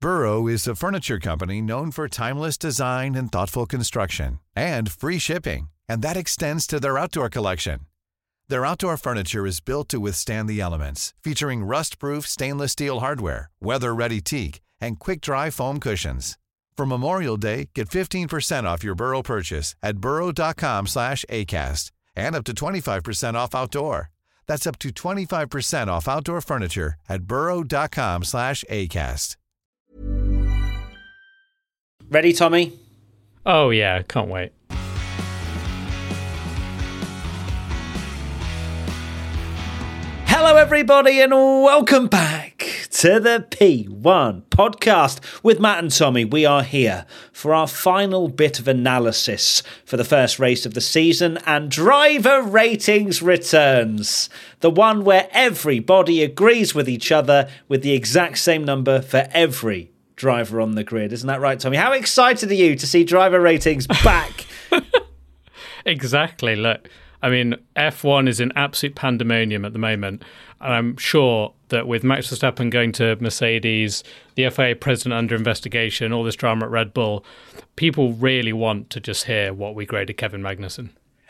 Burrow is a furniture company known for timeless design and thoughtful construction, and free shipping, and that extends to their outdoor collection. Their outdoor furniture is built to withstand the elements, featuring rust-proof stainless steel hardware, weather-ready teak, and quick-dry foam cushions. For Memorial Day, get 15% off your Burrow purchase at burrow.com/ACAST and up to 25% off outdoor. That's up to 25% off outdoor furniture at burrow.com/ACAST. Ready, Tommy? Oh, yeah, can't wait. Hello, everybody, and welcome back to the P1 podcast with Matt and Tommy. We are here for our final bit of analysis for the first race of the season, and driver ratings returns. The one where everybody agrees with each other with the exact same number for every driver on the grid. Isn't that right, Tommy? How excited are you to see driver ratings back? Exactly. Look, I mean, F1 is in absolute pandemonium at the moment. And I'm sure that with Max Verstappen going to Mercedes, the FIA president under investigation, all this drama at Red Bull, people really want to just hear what we graded Kevin Magnussen.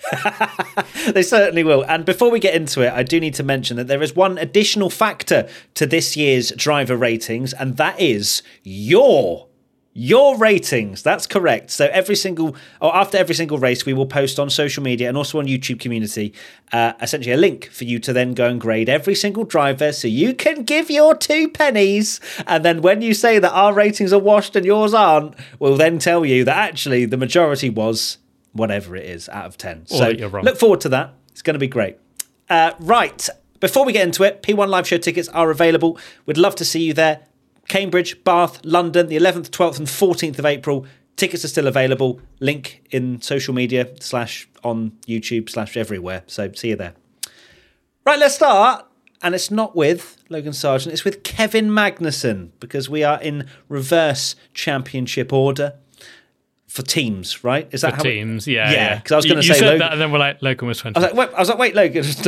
They certainly will. And before we get into it, I do need to mention that there is one additional factor to this year's driver ratings, and that is your ratings. That's correct. So after every single race, we will post on social media and also on YouTube community, essentially a link for you to then go and grade every single driver, so you can give your 2 pennies. And then when you say that our ratings are washed and yours aren't, we'll then tell you that actually the majority was whatever it is out of 10. Or so you're wrong. Look forward to that. It's going to be great. Right. Before we get into it, P1 live show tickets are available. We'd love to see you there. Cambridge, Bath, London, the 11th, 12th and 14th of April. Tickets are still available. Link in social media / on YouTube / everywhere. So see you there. Right, let's start. And it's not with Logan Sargent. It's with Kevin Magnussen, because we are in reverse championship order for teams, right? Is that for teams? Yeah. Because I was going to say you said Logan, that, and then we're like, Logan was 20. I was like, wait, Logan was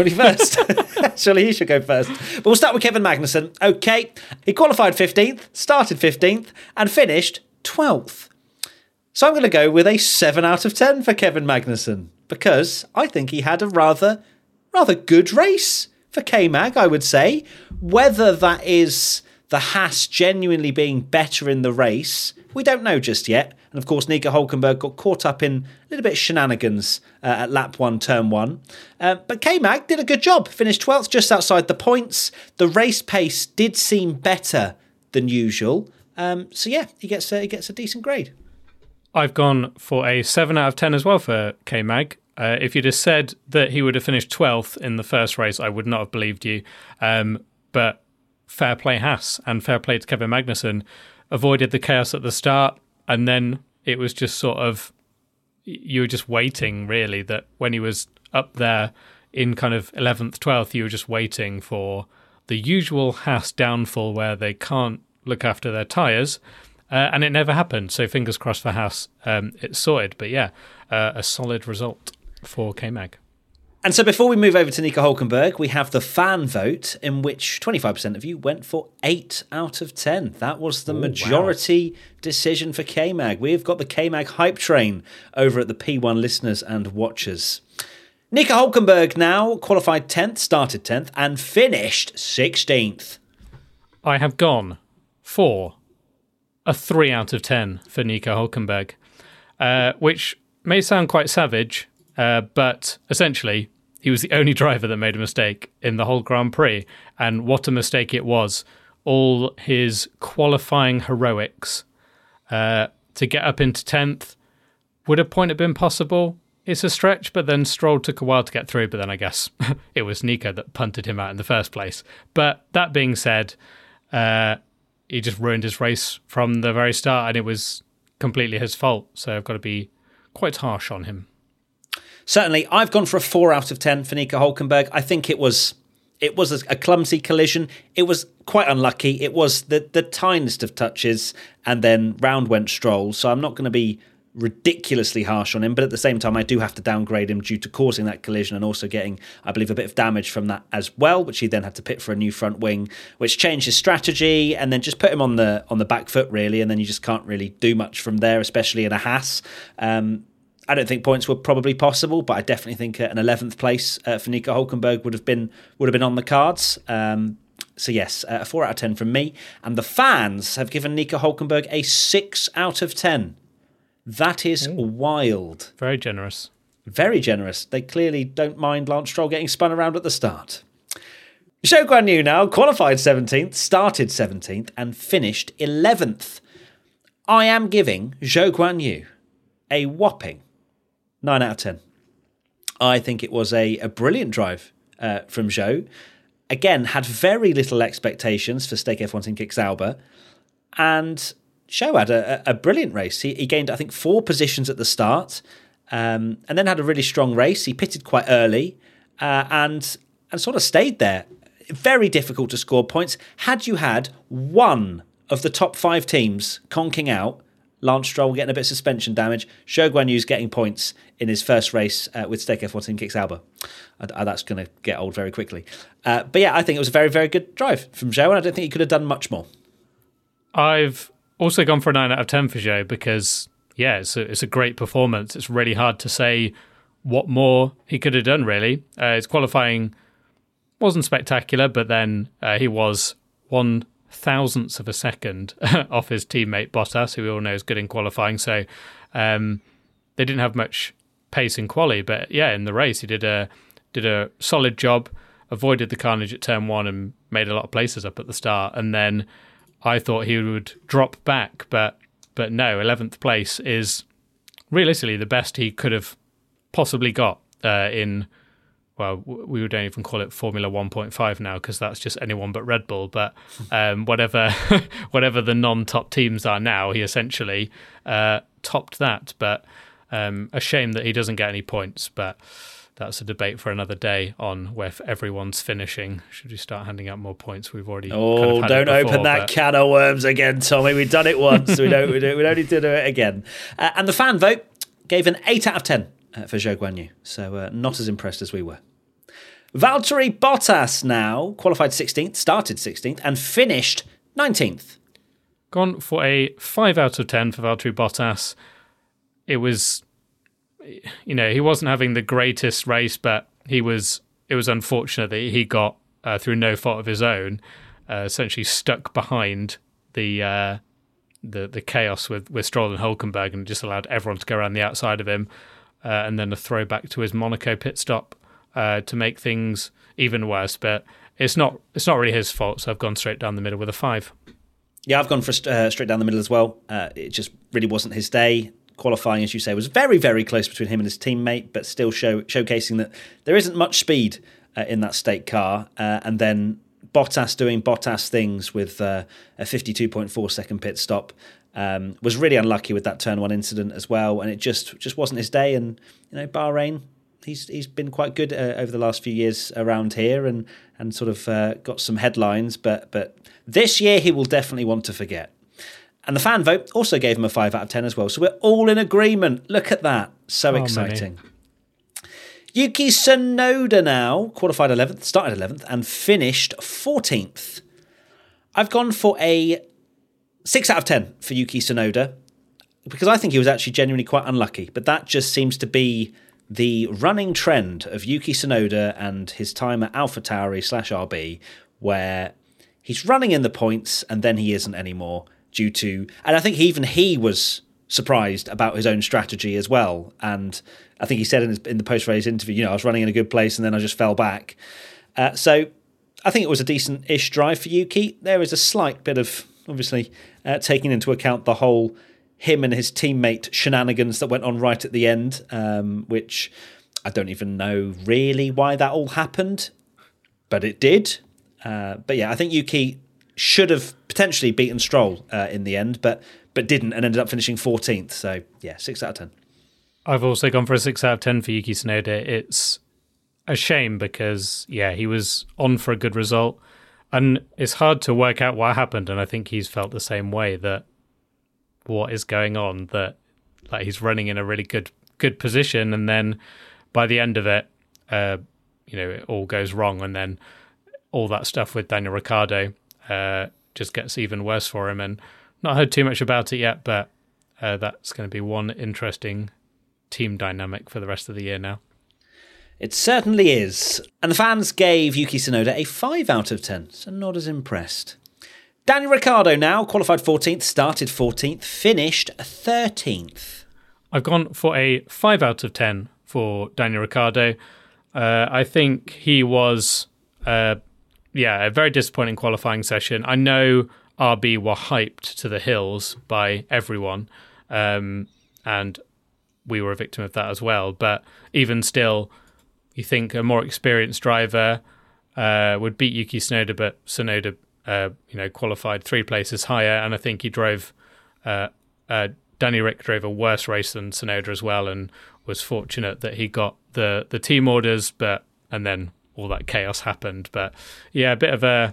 21st. Surely he should go first. But we'll start with Kevin Magnussen. Okay, he qualified 15th, started 15th, and finished 12th. So I'm going to go with a 7 out of 10 for Kevin Magnussen, because I think he had a rather good race for K-Mag, I would say. Whether that is the Haas genuinely being better in the race, we don't know just yet. And of course, Nico Hülkenberg got caught up in a little bit of shenanigans at lap 1, turn 1. But K-Mag did a good job, finished 12th, just outside the points. The race pace did seem better than usual. So yeah, he gets a decent grade. I've gone for a 7 out of 10 as well for K-Mag. If you'd have said that he would have finished 12th in the first race, I would not have believed you. But fair play Haas and fair play to Kevin Magnussen. Avoided the chaos at the start, and then it was just sort of, you were just waiting, really, that when he was up there in kind of 11th, 12th, you were just waiting for the usual Haas downfall where they can't look after their tyres, and it never happened. So fingers crossed for Haas, it's sorted. But yeah, a solid result for K-Mag. And so before we move over to Nico Hülkenberg, we have the fan vote, in which 25% of you went for 8 out of 10. That was the majority decision for K-Mag. We've got the K-Mag hype train over at the P1 listeners and watchers. Nico Hülkenberg now qualified 10th, started 10th, and finished 16th. I have gone for a 3 out of 10 for Nico Hülkenberg, which may sound quite savage, but essentially he was the only driver that made a mistake in the whole Grand Prix, and what a mistake it was. All his qualifying heroics to get up into 10th, would a point have been possible? It's a stretch, but then Stroll took a while to get through, but then I guess it was Nico that punted him out in the first place. But that being said, he just ruined his race from the very start, and it was completely his fault, so I've got to be quite harsh on him. Certainly, I've gone for a 4 out of 10 for Nico Hülkenberg. I think it was a clumsy collision. It was quite unlucky. It was the tiniest of touches, and then round went Stroll. So I'm not going to be ridiculously harsh on him, but at the same time I do have to downgrade him due to causing that collision and also getting, I believe, a bit of damage from that as well, which he then had to pit for a new front wing, which changed his strategy and then just put him on the back foot really, and then you just can't really do much from there, especially in a Haas. I don't think points were probably possible, but I definitely think an 11th place for Nico Hulkenberg would have been on the cards. So yes, a 4 out of 10 from me, and the fans have given Nico Hulkenberg a 6 out of 10. That is wild. Very generous. Very generous. They clearly don't mind Lance Stroll getting spun around at the start. Zhou Guanyu now qualified 17th, started 17th, and finished 11th. I am giving Zhou Guanyu a whopping 9 out of 10. I think it was a brilliant drive from Zhou. Again, had very little expectations for Stake F1 Team Kick Sauber, and Zhou had a brilliant race. He gained, I think, 4 positions at the start, and then had a really strong race. He pitted quite early and sort of stayed there. Very difficult to score points. Had you had one of the top 5 teams conking out, Lance Stroll getting a bit of suspension damage, Zhou Guanyu's getting points in his first race with Stake F1 Team Kick Sauber. That's going to get old very quickly. But yeah, I think it was a very, very good drive from Zhou, and I don't think he could have done much more. I've also gone for a 9 out of 10 for Zhou because, yeah, it's a great performance. It's really hard to say what more he could have done, really. His qualifying wasn't spectacular, but then he was 1/1000th of a second off his teammate Bottas, who we all know is good in qualifying. So they didn't have much pace in quali, but yeah, in the race he did a solid job, avoided the carnage at turn 1 and made a lot of places up at the start, and then I thought he would drop back, but no, 11th place is realistically the best he could have possibly got in, well, we would don't even call it Formula 1.5 now because that's just anyone but Red Bull, but whatever the non-top teams are now, he essentially topped that, but a shame that he doesn't get any points, but that's a debate for another day on where everyone's finishing. Should we start handing out more points? We've already don't open that can of worms again, Tommy. We've done it once. we don't need to do it again. And the fan vote gave an 8 out of 10 for Zhou Guanyu, so not as impressed as we were. Valtteri Bottas now qualified 16th, started 16th, and finished 19th. Gone for a 5 out of 10 for Valtteri Bottas. It was, he wasn't having the greatest race, but it was unfortunate that he got, through no fault of his own, essentially stuck behind the chaos with Stroll and Hulkenberg, and just allowed everyone to go around the outside of him, and then a throwback to his Monaco pit stop to make things even worse. But it's not really his fault, so I've gone straight down the middle with a 5. Yeah, I've gone for straight down the middle as well. It just really wasn't his day. Qualifying, as you say, was very, very close between him and his teammate, but still showcasing that there isn't much speed in that Stake car. And then Bottas doing Bottas things with a 52.4 second pit stop was really unlucky with that turn 1 incident as well. And it just wasn't his day. And Bahrain, he's been quite good over the last few years around here and sort of got some headlines. But this year he will definitely want to forget. And the fan vote also gave him a 5 out of 10 as well. So we're all in agreement. Look at that. So exciting. Yuki Tsunoda now qualified 11th, started 11th, and finished 14th. I've gone for a 6 out of 10 for Yuki Tsunoda because I think he was actually genuinely quite unlucky. But that just seems to be the running trend of Yuki Tsunoda and his time at AlphaTauri/RB, where he's running in the points and then he isn't anymore. And I think even he was surprised about his own strategy as well. And I think he said in the post-race interview, I was running in a good place and then I just fell back. So I think it was a decent-ish drive for Yuki. There is a slight bit of, obviously, taking into account the whole him and his teammate shenanigans that went on right at the end, which I don't even know really why that all happened, but it did. But yeah, I think Yuki should have potentially beaten Stroll in the end, but didn't, and ended up finishing 14th. So yeah, 6 out of 10. I've also gone for a 6 out of 10 for Yuki Tsunoda. It's a shame because, yeah, he was on for a good result, and it's hard to work out what happened, and I think he's felt the same way, that what is going on, that like he's running in a really good position, and then by the end of it, it all goes wrong, and then all that stuff with Daniel Ricciardo just gets even worse for him. And not heard too much about it yet, but that's going to be one interesting team dynamic for the rest of the year now. It certainly is. And the fans gave Yuki Tsunoda a 5 out of 10, so not as impressed. Daniel Ricciardo now, qualified 14th, started 14th, finished 13th. I've gone for a 5 out of 10 for Daniel Ricciardo. I think he was, a very disappointing qualifying session. I know RB were hyped to the hills by everyone, and we were a victim of that as well. But even still, you think a more experienced driver would beat Yuki Tsunoda, but Tsunoda, qualified 3 places higher, and I think he drove. Danny Rick drove a worse race than Tsunoda as well, and was fortunate that he got the team orders, and then all that chaos happened. But yeah, a bit of a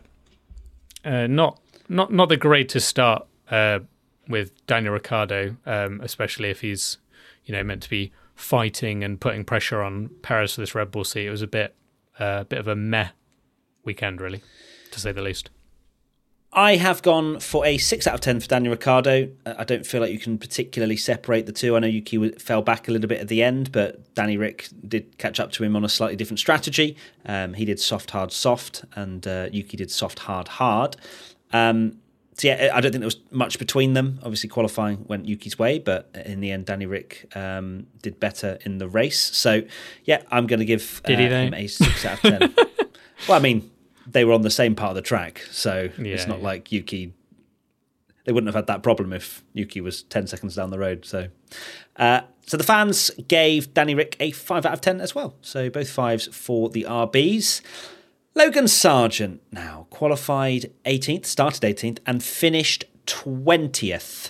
not the greatest start with Daniel Ricciardo, especially if he's meant to be fighting and putting pressure on Perez for this Red Bull seat. It was a bit of a meh weekend, really, to say the least. I have gone for a 6 out of 10 for Daniel Ricciardo. I don't feel like you can particularly separate the two. I know Yuki fell back a little bit at the end, but Danny Rick did catch up to him on a slightly different strategy. He did soft, hard, soft, and Yuki did soft, hard, hard. I don't think there was much between them. Obviously, qualifying went Yuki's way, but in the end, Danny Rick did better in the race. So, yeah, I'm going to give him a 6 out of 10. Well, I mean, they were on the same part of the track, so it's not like Yuki... They wouldn't have had that problem if Yuki was 10 seconds down the road. So the fans gave Danny Rick a 5 out of 10 as well. So both 5s for the RBs. Logan Sargent now qualified 18th, started 18th, and finished 20th.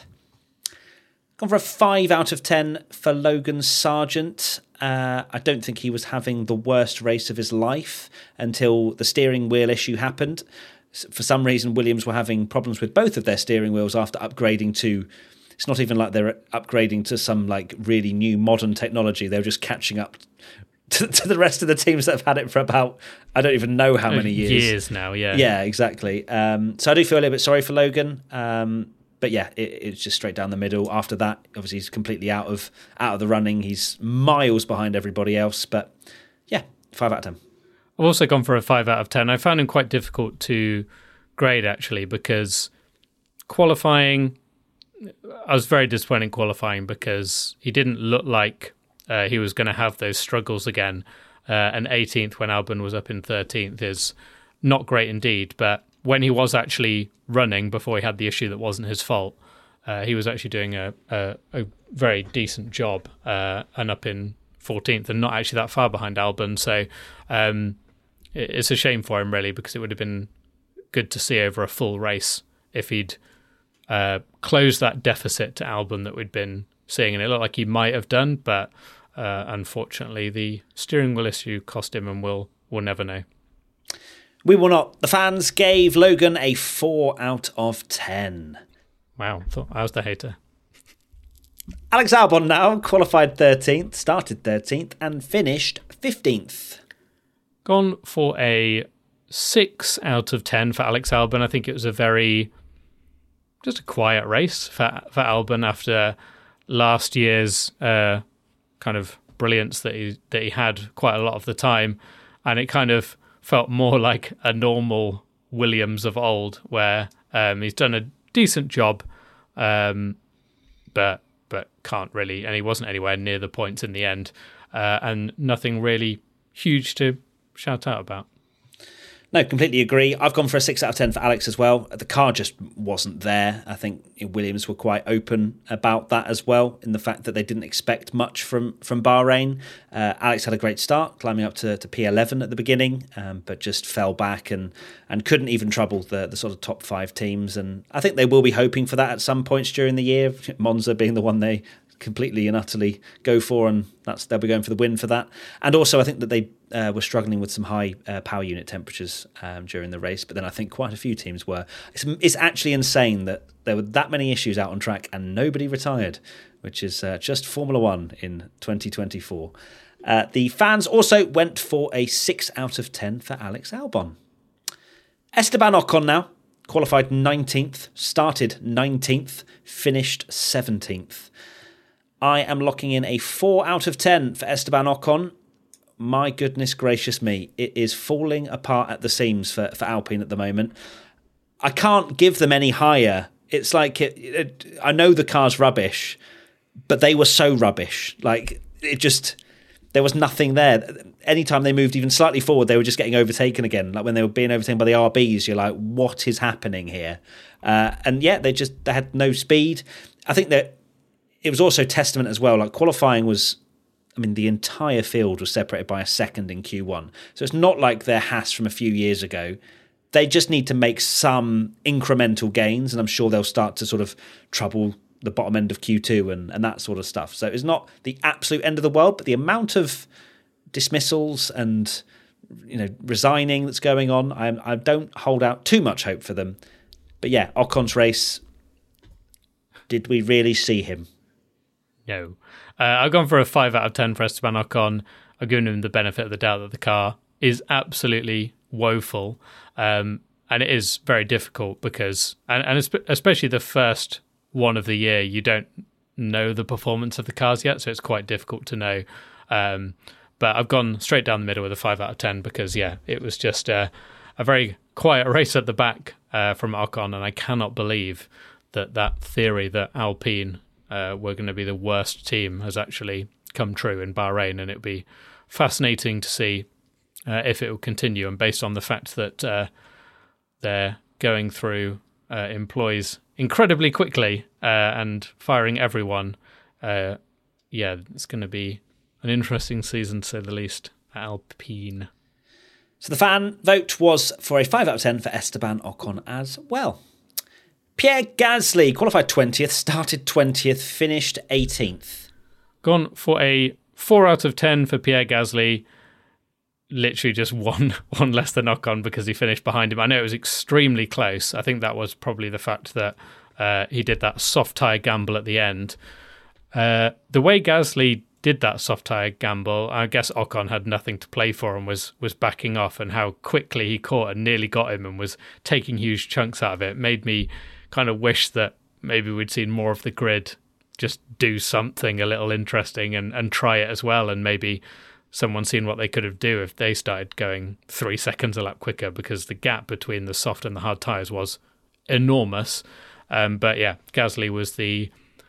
Gone for a 5 out of 10 for Logan Sargent. I don't think he was having the worst race of his life until the steering wheel issue happened. For some reason, Williams were having problems with both of their steering wheels after upgrading to... It's not even like they're upgrading to some like really new modern technology. They were just catching up to the rest of the teams that have had it for about, I don't even know how many years. Years now, yeah. Yeah, exactly. So I do feel a little bit sorry for Logan. But yeah, it's just straight down the middle. After that, obviously he's completely out of the running. He's miles behind everybody else. But yeah, 5 out of 10. I've also gone for a 5 out of 10. I found him quite difficult to grade, actually, because qualifying... I was very disappointed in qualifying because he didn't look like he was going to have those struggles again. And 18th when Albon was up in 13th is not great indeed. But when he was actually running before he had the issue that wasn't his fault, he was actually doing a very decent job and up in 14th and not actually that far behind Albon. So it's a shame for him, really, because it would have been good to see over a full race if he'd closed that deficit to Albon that we'd been seeing. And it looked like he might have done, but unfortunately the steering wheel issue cost him, and we'll never know. We will not. The fans gave Logan a 4 out of 10. Wow, thought I was the hater. Alex Albon now qualified 13th, started 13th, and finished 15th. Gone for a 6 out of 10 for Alex Albon. I think it was just a quiet race for Albon after last year's kind of brilliance that he had quite a lot of the time, and it kind of felt more like a normal Williams of old, where he's done a decent job, but can't really, and he wasn't anywhere near the points in the end, and nothing really huge to shout out about. No, completely agree. I've gone for a 6 out of 10 for Alex as well. The car just wasn't there. I think Williams were quite open about that as well, in the fact that they didn't expect much from Bahrain. Alex had a great start, climbing up to P11 at the beginning, but just fell back and couldn't even trouble the sort of top 5 teams. And I think they will be hoping for that at some points during the year, Monza being the one they completely and utterly go for, and they'll be going for the win for that. And also I think that they were struggling with some high power unit temperatures during the race, but then I think quite a few teams were. It's actually insane that there were that many issues out on track and nobody retired, which is just Formula One in 2024. The fans also went for a 6 out of 10 for Alex Albon. Esteban Ocon now, qualified 19th, started 19th, finished 17th. I am locking in a 4 out of 10 for Esteban Ocon. My goodness gracious me, it is falling apart at the seams for Alpine at the moment. I can't give them any higher. It's like, I know the car's rubbish, but they were so rubbish. Like, there was nothing there. Anytime they moved even slightly forward, they were just getting overtaken again. Like when they were being overtaken by the RBs, you're like, what is happening here? And yeah, they had no speed. I think that it was also testament as well. Like qualifying was, the entire field was separated by a second in Q1. So it's not like their Haas from a few years ago. They just need to make some incremental gains, and I'm sure they'll start to sort of trouble the bottom end of Q2 and that sort of stuff. So it's not the absolute end of the world, but the amount of dismissals and resigning that's going on, I don't hold out too much hope for them. But yeah, Ocon's race, did we really see him? No. I've gone for a 5 out of 10 for Esteban Ocon. I've given him the benefit of the doubt that the car is absolutely woeful. And it is very difficult because, and especially the first one of the year, you don't know the performance of the cars yet, so it's quite difficult to know. But I've gone straight down the middle with a 5 out of 10 because, yeah, it was just a very quiet race at the back from Ocon, and I cannot believe that theory that Alpine were going to be the worst team has actually come true in Bahrain, and it'll be fascinating to see if it will continue. And based on the fact that they're going through employees incredibly quickly and firing everyone, it's going to be an interesting season to say the least at Alpine. So the fan vote was for a 5 out of 10 for Esteban Ocon as well. Pierre Gasly qualified 20th, started 20th, finished 18th. Gone for a 4 out of 10 for Pierre Gasly. Literally just one less than Ocon because he finished behind him. I know it was extremely close. I think that was probably the fact that he did that soft tyre gamble at the end. The way Gasly did that soft tyre gamble, I guess Ocon had nothing to play for and was backing off, and how quickly he caught and nearly got him and was taking huge chunks out of it made me kind of wish that maybe we'd seen more of the grid just do something a little interesting and try it as well, and maybe someone seen what they could have do if they started going 3 seconds a lap quicker, because the gap between the soft and the hard tyres was enormous. But yeah, Gasly was the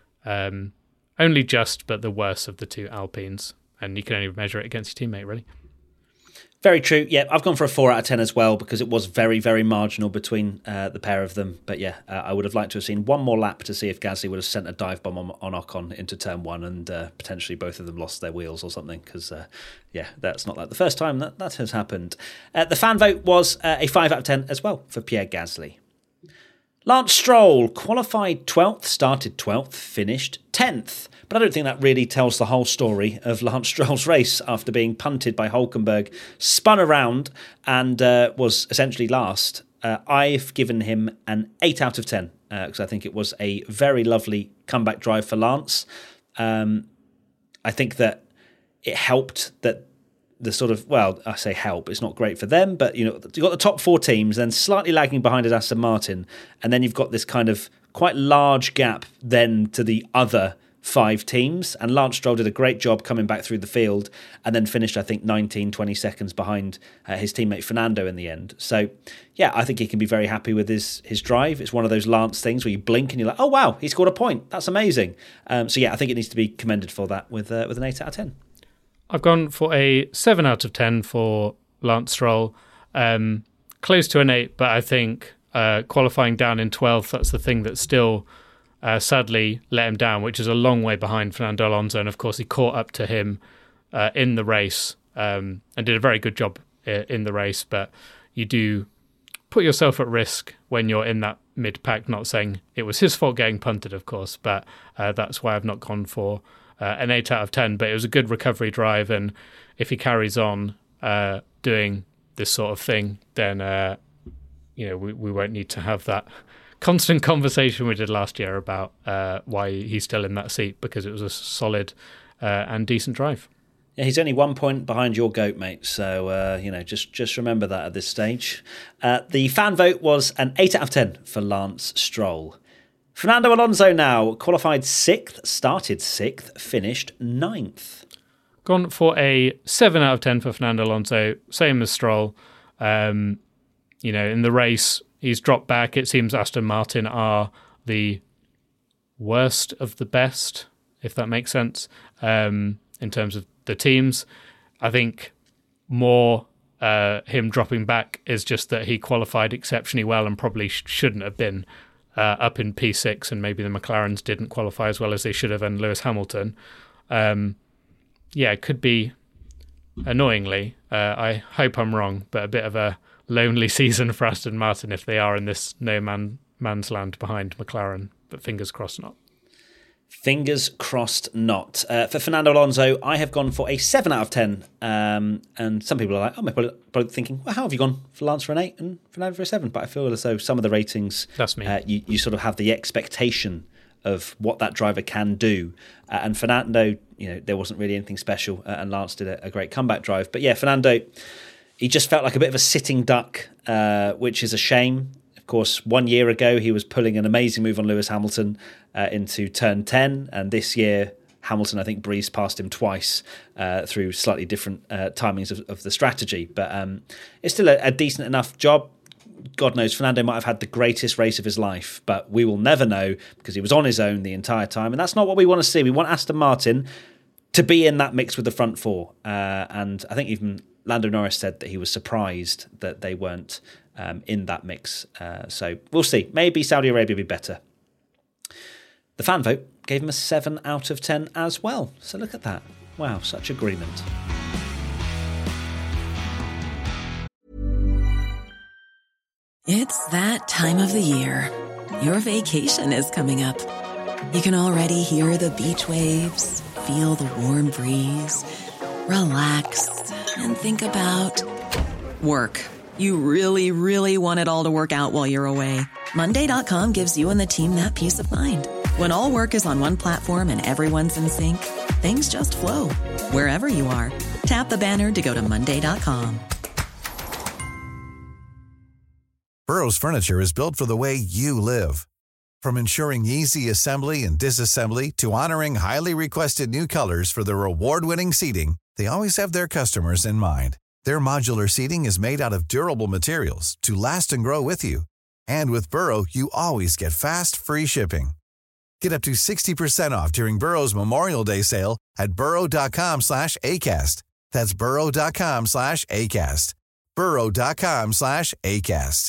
only just but the worst of the two Alpines, and you can only measure it against your teammate, really. Very true. Yeah, I've gone for a 4 out of 10 as well because it was very, very marginal between the pair of them. But yeah, I would have liked to have seen one more lap to see if Gasly would have sent a dive bomb on Ocon into turn one and potentially both of them lost their wheels or something, because that's not like the first time that has happened. The fan vote was a 5 out of 10 as well for Pierre Gasly. Lance Stroll qualified 12th, started 12th, finished 10th. But I don't think that really tells the whole story of Lance Stroll's race after being punted by Hülkenberg, spun around and was essentially last. I've given him an 8 out of 10 because I think it was a very lovely comeback drive for Lance. I think that it helped that the sort of, well, I say help, it's not great for them, but you've got the top 4 teams, then slightly lagging behind is Aston Martin, and then you've got this kind of quite large gap then to the other 5 teams, and Lance Stroll did a great job coming back through the field and then finished, I think, 20 seconds behind his teammate Fernando in the end. So, yeah, I think he can be very happy with his drive. It's one of those Lance things where you blink and you're like, oh, wow, he scored a point. That's amazing. So, yeah, I think it needs to be commended for that with an 8 out of 10. I've gone for a 7 out of 10 for Lance Stroll. Close to an 8, but I think qualifying down in 12th, that's the thing that still sadly let him down, which is a long way behind Fernando Alonso. And of course, he caught up to him in the race and did a very good job in the race. But you do put yourself at risk when you're in that mid-pack, not saying it was his fault getting punted, of course, but that's why I've not gone for an 8 out of 10. But it was a good recovery drive, and if he carries on, doing this sort of thing, then we won't need to have that constant conversation we did last year about why he's still in that seat, because it was a solid and decent drive. Yeah, he's only 1 point behind your GOAT, mate. So, just remember that at this stage. The fan vote was an 8 out of 10 for Lance Stroll. Fernando Alonso now qualified 6th, started 6th, finished 9th. Gone for a 7 out of 10 for Fernando Alonso, same as Stroll. In the race, he's dropped back. It seems Aston Martin are the worst of the best, if that makes sense, in terms of the teams. I think more him dropping back is just that he qualified exceptionally well and probably shouldn't have been up in P6, and maybe the McLarens didn't qualify as well as they should have, and Lewis Hamilton. It could be, annoyingly, I hope I'm wrong, but a bit of a lonely season for Aston Martin if they are in this man's land behind McLaren, but fingers crossed not. Fingers crossed not. For Fernando Alonso, I have gone for a 7 out of 10. And some people are like, probably thinking, well, how have you gone for Lance for an 8 and Fernando for a 7? But I feel as though some of the ratings, that's me. You sort of have the expectation of what that driver can do. And Fernando, there wasn't really anything special. And Lance did a great comeback drive. But yeah, Fernando, he just felt like a bit of a sitting duck, which is a shame. Of course, 1 year ago, he was pulling an amazing move on Lewis Hamilton into turn 10. And this year, Hamilton, I think, breezed past him twice through slightly different timings of the strategy. But it's still a decent enough job. God knows, Fernando might have had the greatest race of his life, but we will never know because he was on his own the entire time. And that's not what we want to see. We want Aston Martin to be in that mix with the front four. And I think even Lando Norris said that he was surprised that they weren't in that mix. So we'll see. Maybe Saudi Arabia will be better. The fan vote gave him a 7 out of 10 as well. So look at that. Wow, such agreement. It's that time of the year. Your vacation is coming up. You can already hear the beach waves, feel the warm breeze, relax, and think about work. You really, really want it all to work out while you're away. Monday.com gives you and the team that peace of mind. When all work is on one platform and everyone's in sync, things just flow. Wherever you are, tap the banner to go to Monday.com. Burrow's furniture is built for the way you live. From ensuring easy assembly and disassembly to honoring highly requested new colors for their award-winning seating, they always have their customers in mind. Their modular seating is made out of durable materials to last and grow with you. And with Burrow, you always get fast, free shipping. Get up to 60% off during Burrow's Memorial Day sale at burrow.com/ACAST. That's burrow.com/ACAST. burrow.com/ACAST.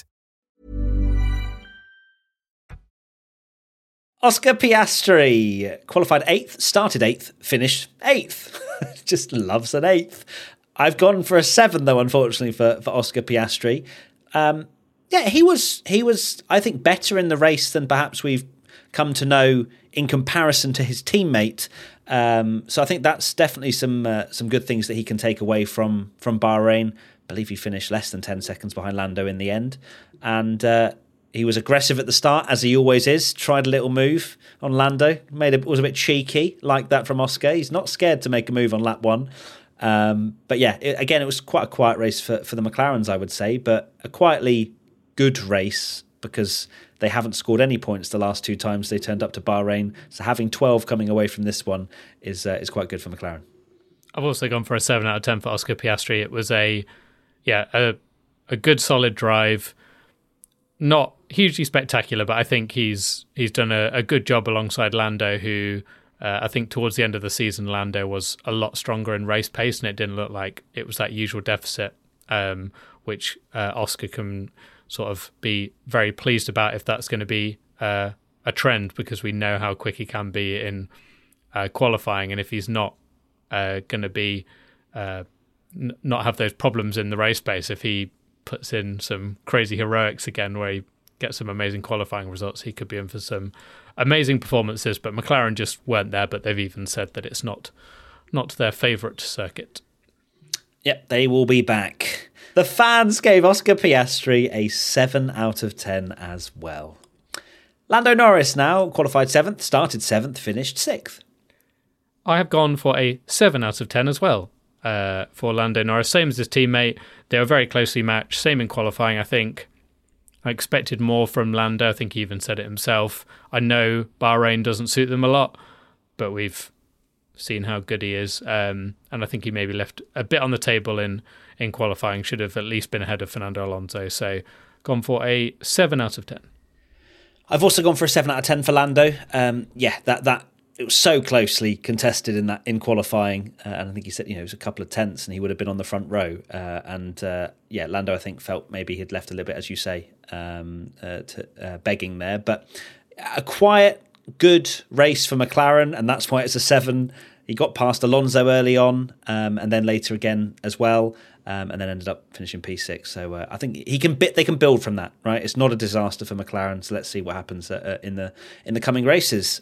Oscar Piastri qualified 8th, started 8th, finished 8th. Just loves an 8th. I've gone for a 7 though, unfortunately, for Oscar Piastri. He was I think better in the race than perhaps we've come to know in comparison to his teammate. So I think that's definitely some good things that he can take away from Bahrain. I believe he finished less than 10 seconds behind Lando in the end. And he was aggressive at the start, as he always is. Tried a little move on Lando. Was a bit cheeky, like that from Oscar. He's not scared to make a move on lap 1. But yeah, it was quite a quiet race for the McLarens, I would say, but a quietly good race because they haven't scored any points the last 2 times they turned up to Bahrain. So having 12 coming away from this one is quite good for McLaren. I've also gone for a 7 out of 10 for Oscar Piastri. It was a good solid drive. Not hugely spectacular, but I think he's done a good job alongside Lando, who I think towards the end of the season, Lando was a lot stronger in race pace, and it didn't look like it was that usual deficit, which Oscar can sort of be very pleased about if that's going to be a trend, because we know how quick he can be in qualifying, and if he's not going to be not have those problems in the race pace, if he puts in some crazy heroics again where he gets some amazing qualifying results, he could be in for some amazing performances. But McLaren just weren't there, but they've even said that it's not their favourite circuit. Yep, they will be back. The fans gave Oscar Piastri a 7 out of 10 as well. Lando Norris now qualified 7th, started 7th, finished 6th. I have gone for a 7 out of 10 as well for Lando Norris. Same as his teammate. They were very closely matched. Same in qualifying, I think. I expected more from Lando. I think he even said it himself. I know Bahrain doesn't suit them a lot, but we've seen how good he is. And I think he maybe left a bit on the table in qualifying. Should have at least been ahead of Fernando Alonso. So gone for a 7 out of 10. I've also gone for a 7 out of 10 for Lando. That it was so closely contested in qualifying, and I think he said it was a couple of tenths, and he would have been on the front row. Lando I think felt maybe he'd left a little bit, as you say, begging there. But a quiet, good race for McLaren, and that's why it's a 7. He got past Alonso early on, and then later again as well. And then ended up finishing P6. So I think they can build from that, right? It's not a disaster for McLaren. So let's see what happens in the coming races.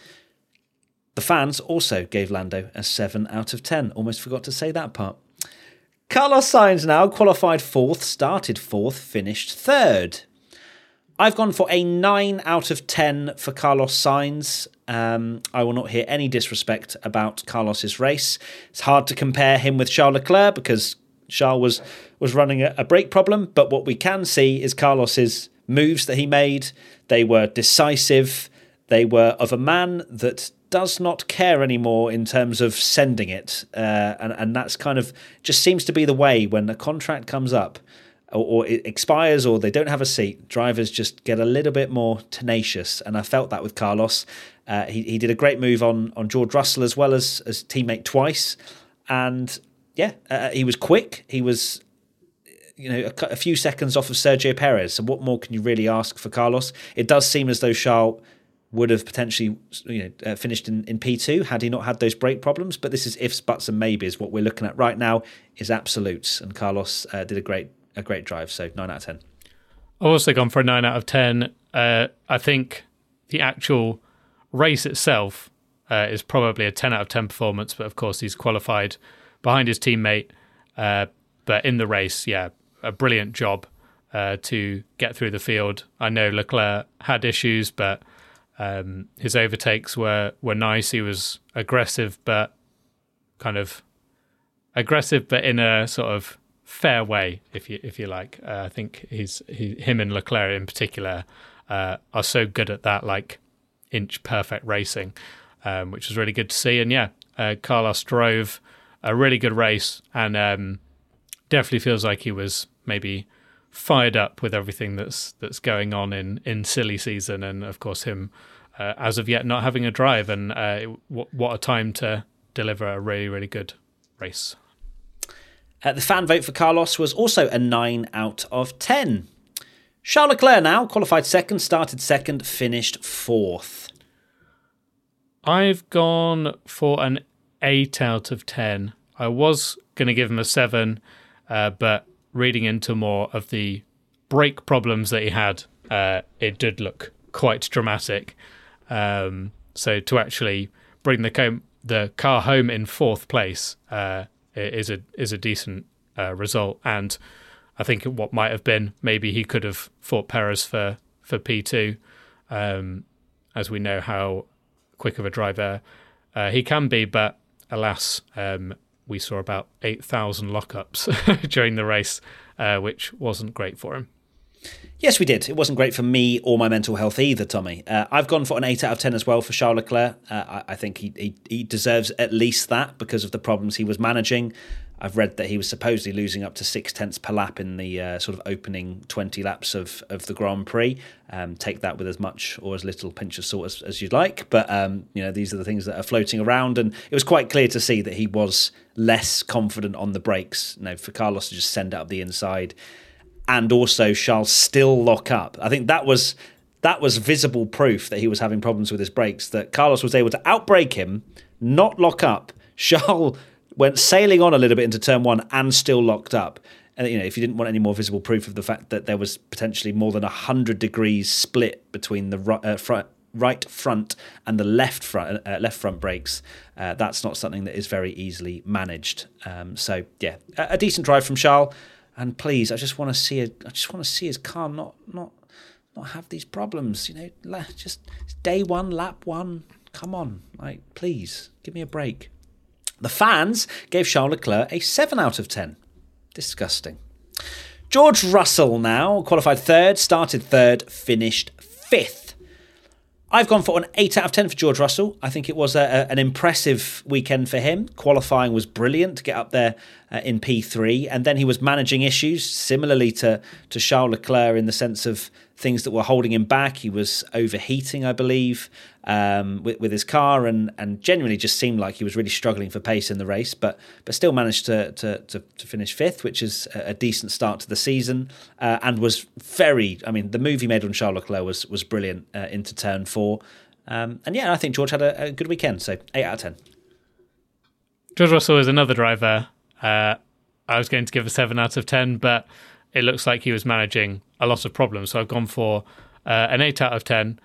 The fans also gave Lando a 7 out of 10. Almost forgot to say that part. Carlos Sainz now qualified 4th, started 4th, finished 3rd. I've gone for a 9 out of 10 for Carlos Sainz. I will not hear any disrespect about Carlos's race. It's hard to compare him with Charles Leclerc because Charles was running a brake problem, but what we can see is Carlos's moves that he made. They were decisive. They were of a man that does not care anymore in terms of sending it, and that's kind of just seems to be the way when a contract comes up or it expires or they don't have a seat. Drivers just get a little bit more tenacious, and I felt that with Carlos. He did a great move on George Russell as well as teammate twice, and he was quick. He was, a few seconds off of Sergio Perez. So what more can you really ask for Carlos? It does seem as though Charles would have potentially, finished in P2 had he not had those brake problems. But this is ifs, buts, and maybes. What we're looking at right now is absolutes, and Carlos did a great drive. So 9 out of 10. I've also gone for a 9 out of 10. I think the actual race itself is probably a 10 out of 10 performance, but of course he's qualified behind his teammate. But in the race, a brilliant job to get through the field. I know Leclerc had issues, but his overtakes were nice. He was aggressive, but in a sort of fair way, if you like. I think him and Leclerc in particular are so good at that, like inch perfect racing, which was really good to see. And Carlos drove a really good race, and definitely feels like he was maybe fired up with everything that's going on in silly season, and of course him as of yet not having a drive, and what a time to deliver a really, really good race. The fan vote for Carlos was also a 9 out of 10. Charles Leclerc now qualified 2nd, started 2nd, finished 4th. I've gone for an 8 out of 10. I was going to give him a 7, but reading into more of the brake problems that he had, it did look quite dramatic. So to actually bring the car home in 4th place is a decent result. And I think what might have been, maybe he could have fought Perez for P2, as we know how quick of a driver he can be. But alas, we saw about 8,000 lockups during the race, which wasn't great for him. Yes, we did. It wasn't great for me or my mental health either, Tommy. I've gone for an 8 out of 10 as well for Charles Leclerc. I think he deserves at least that because of the problems he was managing. I've read that he was supposedly losing up to 6 tenths per lap in the sort of opening 20 laps of the Grand Prix. Take that with as much or as little pinch of salt as you'd like. But, these are the things that are floating around. And it was quite clear to see that he was less confident on the brakes. For Carlos to just send it up the inside. And also Charles still lock up. I think that was visible proof that he was having problems with his brakes, that Carlos was able to outbrake him, not lock up. Charles went sailing on a little bit into turn 1 and still locked up. And if you didn't want any more visible proof of the fact that there was potentially more than 100 degrees split between the right front and the left front brakes. That's not something that is very easily managed. So yeah, a decent drive from Charles. And please, I just want to see his car not have these problems. Just day one, lap one. Come on, please give me a break. The fans gave Charles Leclerc a 7 out of 10. Disgusting. George Russell now qualified third, started third, finished fifth. I've gone for an 8 out of 10 for George Russell. I think it was an impressive weekend for him. Qualifying was brilliant to get up there in P3. And then he was managing issues similarly to Charles Leclerc in the sense of things that were holding him back. He was overheating, I believe, with his car and genuinely just seemed like he was really struggling for pace in the race, but still managed to finish fifth, which is a decent start to the season, and was the move he made on Charles Leclerc was brilliant into turn 4. And yeah, I think George had a good weekend, so 8 out of 10. George Russell is another driver I was going to give a 7 out of 10, but it looks like he was managing a lot of problems. So I've gone for an 8 out of 10.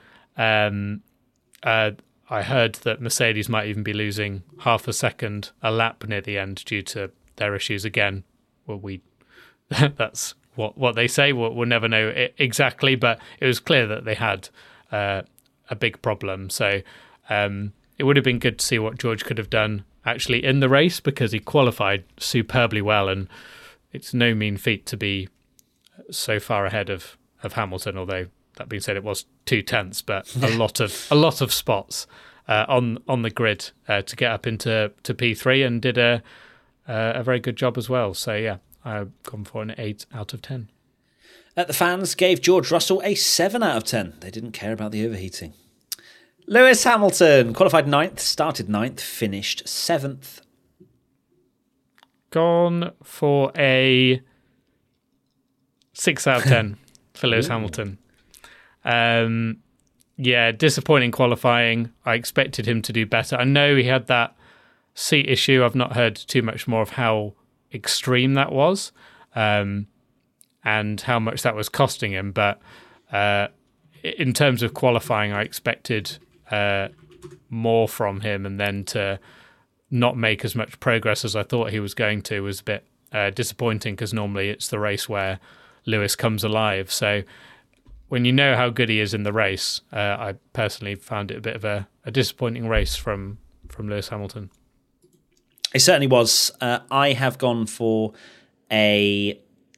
I heard that Mercedes might even be losing half a second a lap near the end due to their issues again. Well, that's what they say. We'll never know exactly, but it was clear that they had a big problem. So it would have been good to see what George could have done actually in the race, because he qualified superbly well, and it's no mean feat to be so far ahead of Hamilton, although that being said, it was 2/10, but a lot of spots on the grid to get up into P3, and did a very good job as well. So yeah, I've gone for an 8 out of 10. The fans gave George Russell a 7 out of 10. They didn't care about the overheating. Lewis Hamilton qualified 9th, started 9th, finished 7th. Gone for a 6 out of 10 for Lewis Hamilton. Yeah, disappointing qualifying. I expected him to do better. I know he had that seat issue. I've not heard too much more of how extreme that was, and how much that was costing him. But in terms of qualifying, I expected more from him, and then to not make as much progress as I thought he was going to was a bit disappointing, because normally it's the race where Lewis comes alive. So when you know how good he is in the race, I personally found it a bit of a disappointing race from Lewis Hamilton. It certainly was. I have gone for a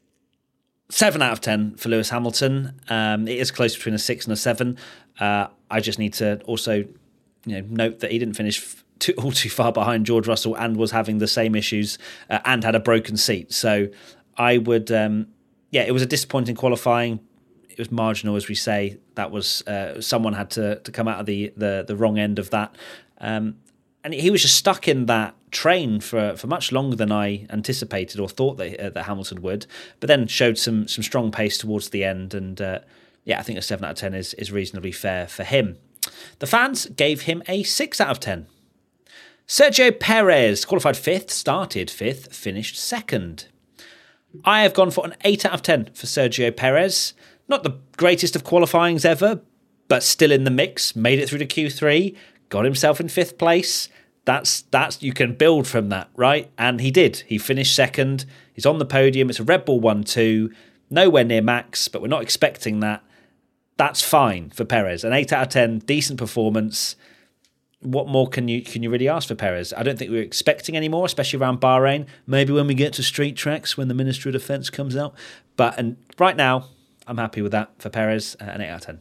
7 out of 10 for Lewis Hamilton. It is close between a 6 and a 7. I just need to also note that he didn't finish too far behind George Russell and was having the same issues and had a broken seat. So I would, it was a disappointing qualifying. It was marginal, as we say. That was someone had to come out of the wrong end of that, and he was just stuck in that train for much longer than I anticipated or thought that Hamilton would. But then showed some strong pace towards the end, and I think a 7 out of 10 is reasonably fair for him. The fans gave him a 6 out of 10. Sergio Perez qualified 5th, started 5th, finished 2nd. I have gone for an 8 out of 10 for Sergio Perez. Not the greatest of qualifyings ever, but still in the mix. Made it through to Q3, got himself in 5th place. That's you can build from that, right? And he did. He finished 2nd. He's on the podium. It's a Red Bull 1-2. Nowhere near Max, but we're not expecting that. That's fine for Perez. An 8 out of 10, decent performance. What more can you really ask for Perez? I don't think we were expecting any more, especially around Bahrain. Maybe when we get to street tracks, when the Ministry of Defence comes out. But right now, I'm happy with that for Perez, an 8 out of 10.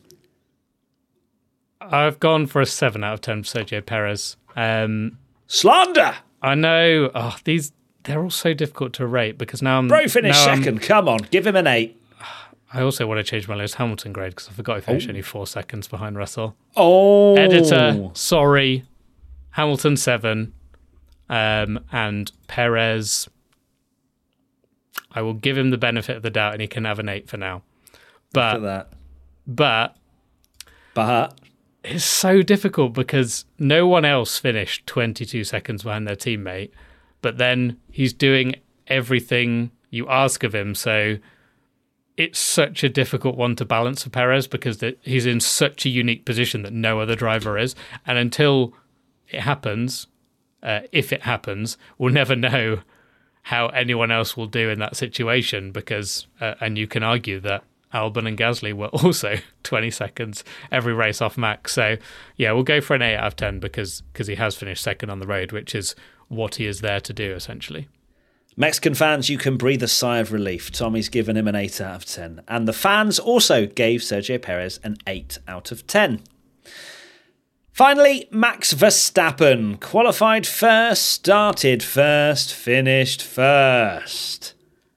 I've gone for a 7 out of 10 for Sergio Perez. Slander! I know. Oh, they're all so difficult to rate, because now I'm... Bro finished 2nd. Come on, give him an 8. I also want to change my Lewis Hamilton grade, because I forgot he finished only 4 seconds behind Russell. Oh! Editor, sorry. Hamilton 7. And Perez, I will give him the benefit of the doubt, and he can have an 8 for now. But it's so difficult, because no one else finished 22 seconds behind their teammate, but then he's doing everything you ask of him. So it's such a difficult one to balance for Perez because he's in such a unique position that no other driver is. And until it happens, if it happens, we'll never know how anyone else will do in that situation because, and you can argue that Albon and Gasly were also 20 seconds every race off Max. So, yeah, we'll go for an 8 out of 10 because he has finished second on the road, which is what he is there to do, essentially. Mexican fans, you can breathe a sigh of relief. Tommy's given him an 8 out of 10. And the fans also gave Sergio Perez an 8 out of 10. Finally, Max Verstappen qualified first, started first, finished first.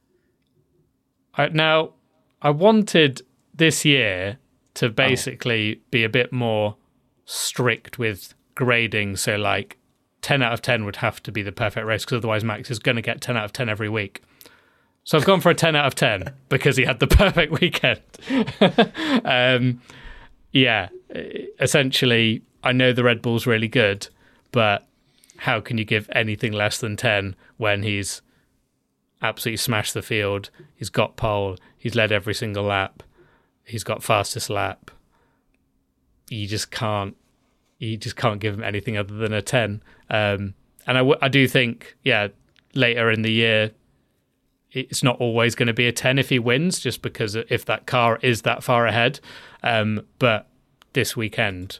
Now, I wanted this year to basically be a bit more strict with grading. So, like, 10 out of 10 would have to be the perfect race because otherwise Max is going to get 10 out of 10 every week. So I've gone for a 10 out of 10 because he had the perfect weekend. Yeah, essentially, I know the Red Bull's really good, but how can you give anything less than 10 when he's absolutely smashed the field, he's got pole, he's led every single lap, he's got fastest lap. You just can't give him anything other than a 10. And I do think, yeah, later in the year, it's not always going to be a 10 if he wins, just because if that car is that far ahead. But this weekend,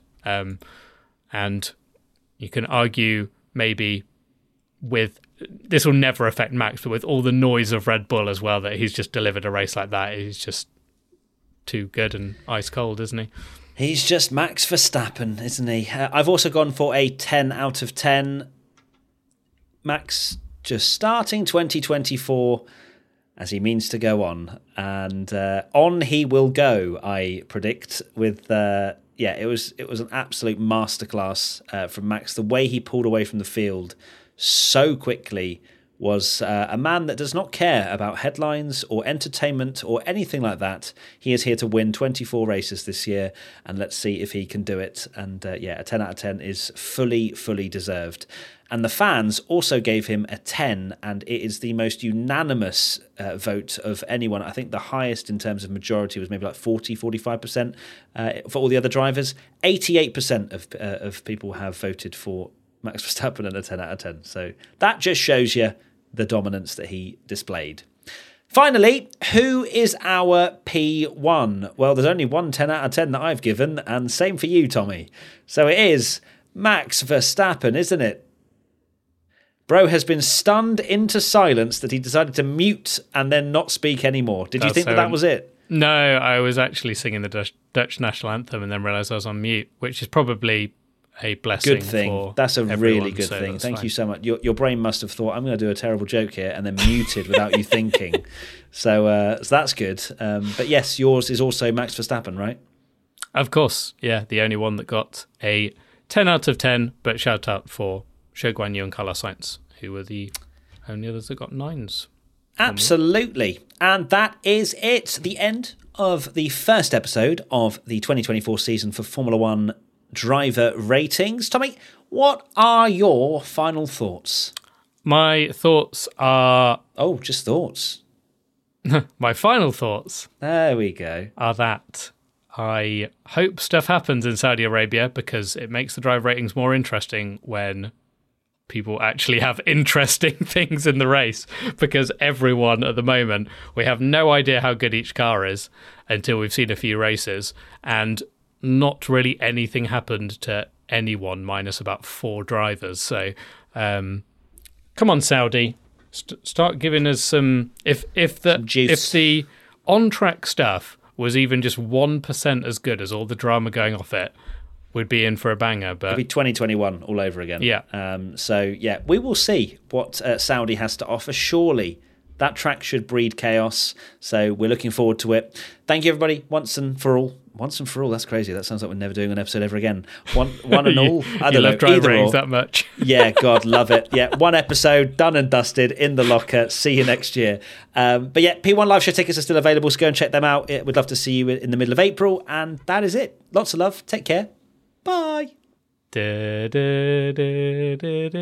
and you can argue maybe with, this will never affect Max, but with all the noise of Red Bull as well, that he's just delivered a race like that, he's just too good and ice cold, isn't he? He's just Max Verstappen, isn't he? I've also gone for a 10 out of 10. Max just starting 2024 as he means to go on. And on he will go, I predict, with... it was an absolute masterclass from Max. The way he pulled away from the field so quickly was a man that does not care about headlines or entertainment or anything like that. He is here to win 24 races this year, and let's see if he can do it. And a 10 out of 10 is fully deserved. And the fans also gave him a 10, and it is the most unanimous vote of anyone. I think the highest in terms of majority was maybe like 45% for all the other drivers. 88% of people have voted for Max Verstappen and a 10 out of 10. So that just shows you the dominance that he displayed. Finally, who is our P1? Well, there's only one 10 out of 10 that I've given, and same for you, Tommy. So it is Max Verstappen, isn't it? Bro has been stunned into silence that he decided to mute and then not speak anymore. Did you think that was it? No, I was actually singing the Dutch national anthem and then realised I was on mute, which is probably a blessing. Good thing. That's a everyone, really good so thing. Thank fine. you so much. Your brain must have thought, I'm going to do a terrible joke here, and then muted without you thinking. So that's good. But yes, yours is also Max Verstappen, right? Of course. Yeah, the only one that got a 10 out of 10, but shout out for Zhou Guanyu and Carlos Sainz, who were the only others that got 9s. Absolutely. And that is it. The end of the first episode of the 2024 season for Formula One driver ratings. Tommy, what are your final thoughts? My thoughts are... Oh, just thoughts. My final thoughts... There we go. ...are that I hope stuff happens in Saudi Arabia because it makes the driver ratings more interesting when people actually have interesting things in the race, because everyone at the moment, we have no idea how good each car is until we've seen a few races, and not really anything happened to anyone minus about 4 drivers. So come on, Saudi, start giving us some if the on-track stuff was even just 1% as good as all the drama going off it, we'd be in for a banger. But it'd be 2021 all over again. Yeah. We will see what Saudi has to offer. Surely that track should breed chaos. So we're looking forward to it. Thank you, everybody, once and for all. Once and for all, that's crazy. That sounds like we're never doing an episode ever again. One and all. I don't know. Love driver ratings that much. Yeah, God, love it. Yeah, one episode, done and dusted, in the locker. See you next year. But yeah, P1 Live Show tickets are still available, so go and check them out. We'd love to see you in the middle of April. And that is it. Lots of love. Take care. Bye.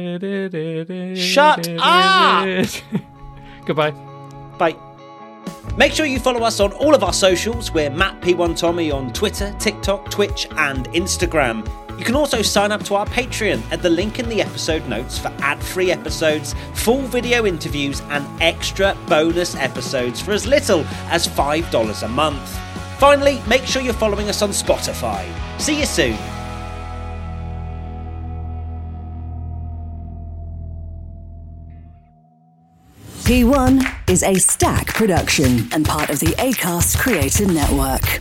Shut up! Goodbye. Bye. Make sure you follow us on all of our socials. We're Matt P1Tommy on Twitter, TikTok, Twitch and Instagram. You can also sign up to our Patreon at the link in the episode notes for ad-free episodes, full video interviews and extra bonus episodes for as little as $5 a month. Finally, make sure you're following us on Spotify. See you soon. P1 is a Stack production and part of the Acast Creator Network.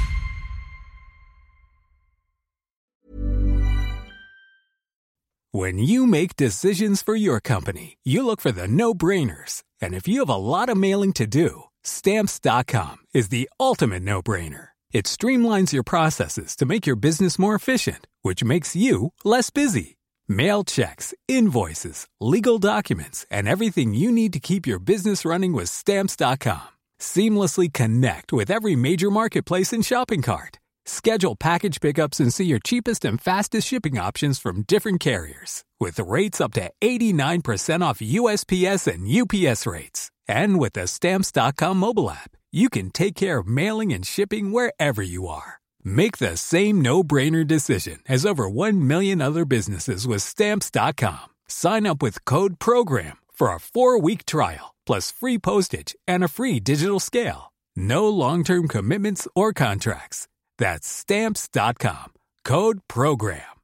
When you make decisions for your company, you look for the no-brainers. And if you have a lot of mailing to do, Stamps.com is the ultimate no-brainer. It streamlines your processes to make your business more efficient, which makes you less busy. Mail checks, invoices, legal documents, and everything you need to keep your business running with Stamps.com. Seamlessly connect with every major marketplace and shopping cart. Schedule package pickups and see your cheapest and fastest shipping options from different carriers. With rates up to 89% off USPS and UPS rates. And with the Stamps.com mobile app, you can take care of mailing and shipping wherever you are. Make the same no-brainer decision as over 1 million other businesses with Stamps.com. Sign up with code PROGRAM for a 4-week trial, plus free postage and a free digital scale. No long-term commitments or contracts. That's Stamps.com. Code PROGRAM.